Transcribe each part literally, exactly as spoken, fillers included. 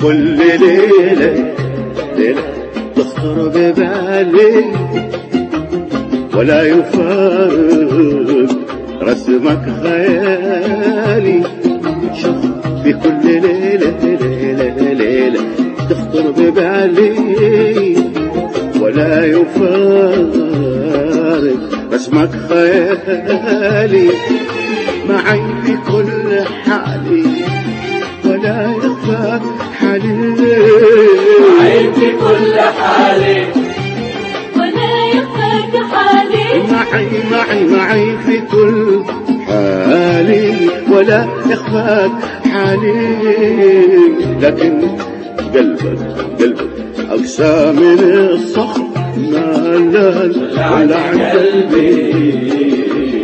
كل ليلة ليلة تخطر ببالي ولا يفارق رسمك خيالي. شوف في كل ليلة ليلة ليلة تخطر ببالي ولا يفارق رسمك خيالي. معي في كل حالي ولا يخفى حالي. معي في كل حالي ولا يخفى حالي. معي معي معي في كل حالي ولا يخفى حالي. لكن قلبك قلبك أقسى من الصخر ما لا ولا عن قلبي.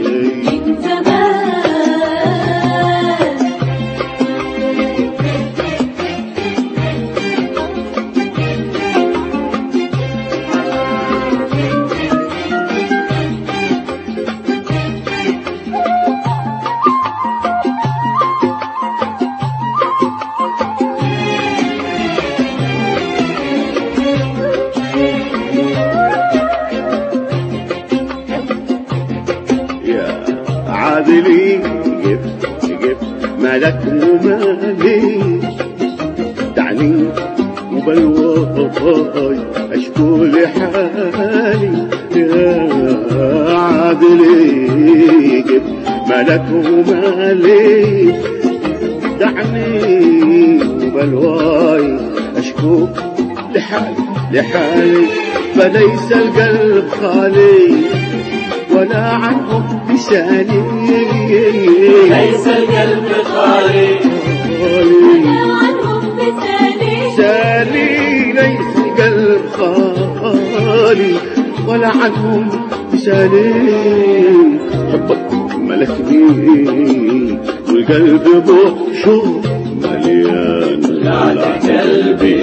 عادلي جب جب مالك ومالي. دعني وبالواي أشكو لحالي. يا عادلي جب مالك ومالي. دعني وبالواي أشكو لحالي لحالي. فليس القلب خالي ولا عنهم بسالي. ليس القلب خالي ولا عنهم بسالي. سالي ليس القلب خالي ولا عنهم بسالي. حبك ملكني والقلب بشوق مليان على قلبي.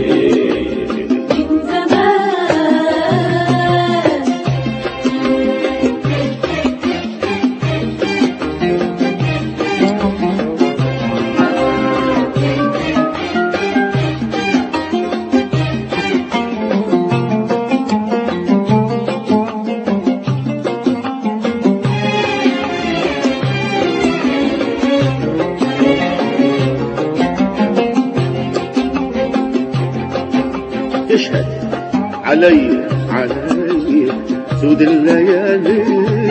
تشهد علي علي سود الليالي.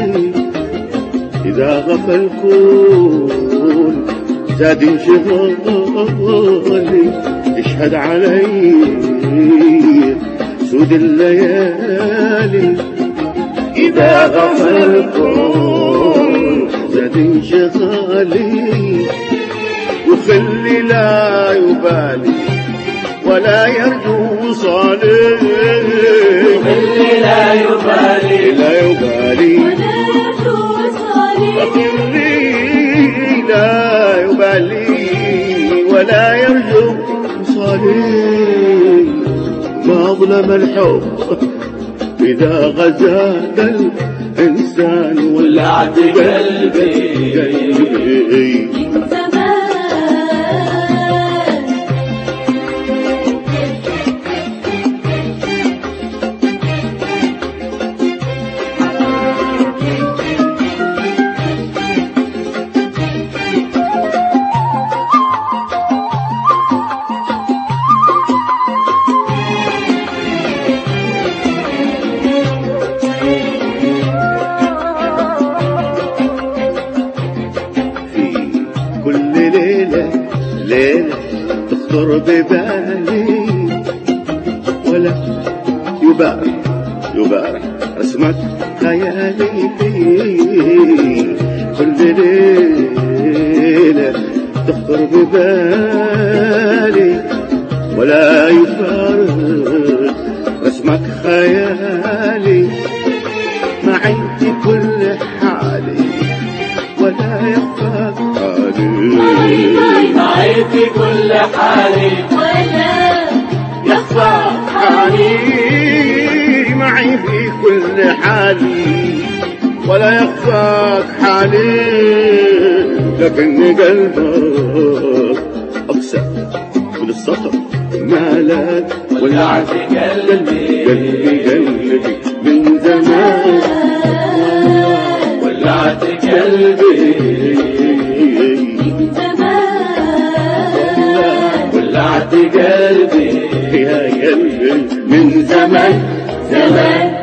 إذا غفى الكون زاد انشغالي. تشهد علي سود الليالي. إذا غفى الكون زاد انشغالي. وخلي لا يبالي ولا يرجو وصالي. اللي لا يبالي لا يبالي ولا يرجو وصالي. اللي لا يبالي ولا يرجو وصالي. ما ظلم الحب إذا غزاك الإنسان ولعت قلبي. ليلة تخطر ببالي ولا يبارك يبارك رسمك خيالي. كل ليلة تخطر ببالي ولا يفارق رسمك خيالي. معي في كل حالي ولا يخفى حالي. معي في كل حالي ولا يخفى حالي. معي في كل حالي ولا يخفاك حالي. لكن قلبك أقسى السطر مالك ولعت قلبي قلبي قلبي من زمان ولعت قلبي من زمان ولعت قلبي يا قلبي من زمان زمان